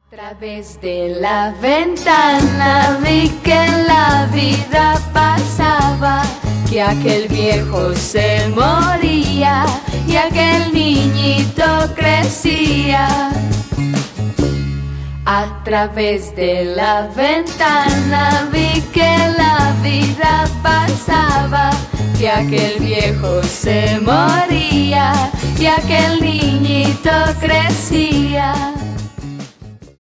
A través de la ventana vi que la vida pasaba, que aquel viejo se moría y aquel niñito crecía. A través de la ventana vi que la vida pasaba, que aquel viejo se moría y aquel niñito crecía.